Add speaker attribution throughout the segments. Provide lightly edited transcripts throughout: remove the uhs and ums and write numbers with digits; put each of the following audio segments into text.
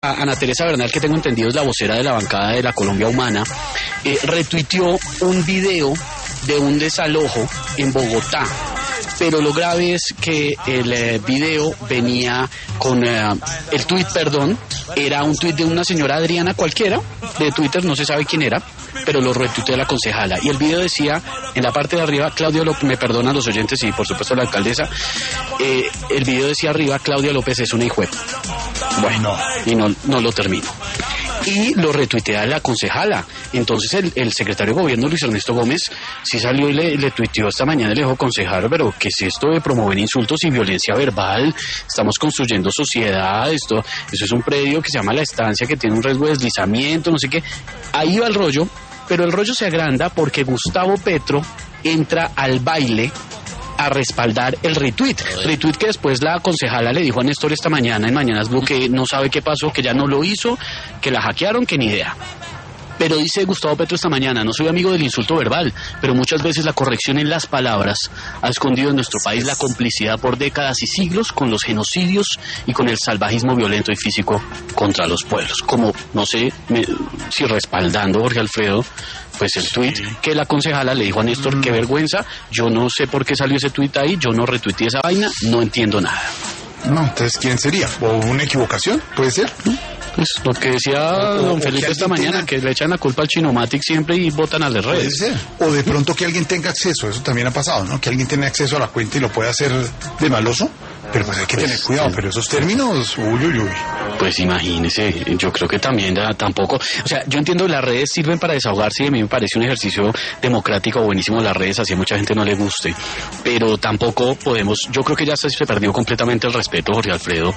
Speaker 1: Ana Teresa Bernal, que tengo entendido es la vocera de la bancada de la Colombia Humana, retuiteó un video de un desalojo en Bogotá. Pero lo grave es que el video venía con el tuit, era un tuit de una señora Adriana cualquiera de Twitter, no se sabe quién era, pero lo retuiteó la concejala. Y el video decía, en la parte de arriba, Claudia López, me perdonan los oyentes y por supuesto la alcaldesa, el video decía arriba, Claudia López es una hijuepa. Bueno, y no lo termino. Y lo retuitea la concejala. Entonces el secretario de gobierno, Luis Ernesto Gómez, sí salió y le tuiteó esta mañana, le dijo, concejal, pero ¿qué es esto de promover insultos y violencia verbal? Estamos construyendo sociedad, eso es un predio que se llama La Estancia, que tiene un riesgo de deslizamiento, no sé qué. Ahí va el rollo, pero el rollo se agranda porque Gustavo Petro entra al baile a respaldar el retweet que después la concejala le dijo a Néstor esta mañana en Mañanas Blue que no sabe qué pasó, que ya no lo hizo, que la hackearon, que ni idea. Pero dice Gustavo Petro esta mañana, no soy amigo del insulto verbal, pero muchas veces la corrección en las palabras ha escondido en nuestro país la complicidad por décadas y siglos con los genocidios y con el salvajismo violento y físico contra los pueblos. Como, no sé si respaldando, Jorge Alfredo, pues el tuit que la concejala le dijo a Néstor, qué vergüenza, yo no sé por qué salió ese tuit ahí, yo no retuiteé esa vaina, no entiendo nada.
Speaker 2: No, entonces, ¿quién sería? ¿O una equivocación? ¿Puede ser?
Speaker 1: Pues lo que decía don Felipe esta mañana, que le echan la culpa al Chinomatic siempre y votan a las redes.
Speaker 2: Puede ser. O de pronto que alguien tenga acceso, eso también ha pasado, ¿no? Que alguien tenga acceso a la cuenta y lo pueda hacer de maloso. Pero pues hay que tener cuidado, pero esos términos, uy.
Speaker 1: Pues imagínese, yo creo que también tampoco, o sea, yo entiendo que las redes sirven para desahogarse y a mí me parece un ejercicio democrático buenísimo las redes, así a mucha gente no le guste, pero tampoco podemos, yo creo que ya se perdió completamente el respeto, Jorge Alfredo,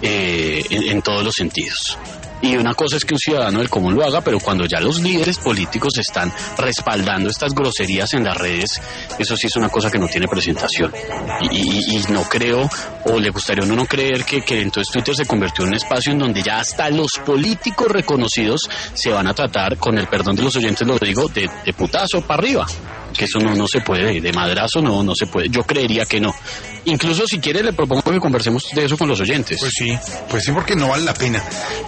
Speaker 1: en todos los sentidos. Y una cosa es que un ciudadano del común lo haga, pero cuando ya los líderes políticos están respaldando estas groserías en las redes, eso sí es una cosa que no tiene presentación. Y no creo, o le gustaría a uno no creer que entonces Twitter se convirtió en un espacio en donde ya hasta los políticos reconocidos se van a tratar, con el perdón de los oyentes lo digo, de putazo para arriba. Que eso no se puede, de madrazo no se puede, yo creería que no. Incluso si quiere le propongo que conversemos de eso con los oyentes.
Speaker 2: Pues sí, porque no vale la pena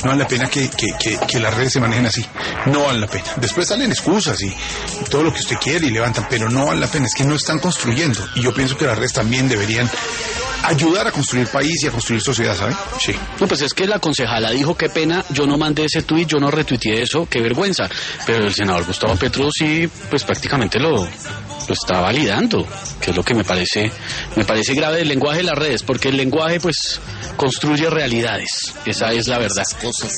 Speaker 2: que las redes se manejen así, no vale la pena. Después salen excusas y todo lo que usted quiere y levantan, pero no vale la pena, es que no están construyendo. Y yo pienso que las redes también deberían ayudar a construir país y a construir sociedad, ¿sabe? Sí.
Speaker 1: No, pues es que la concejala dijo, qué pena, yo no mandé ese tuit, yo no retuiteé eso, qué vergüenza. Pero el senador Gustavo Petro sí, pues prácticamente lo está validando, que es lo que me parece grave del lenguaje de las redes, porque el lenguaje pues construye realidades, esa es la verdad.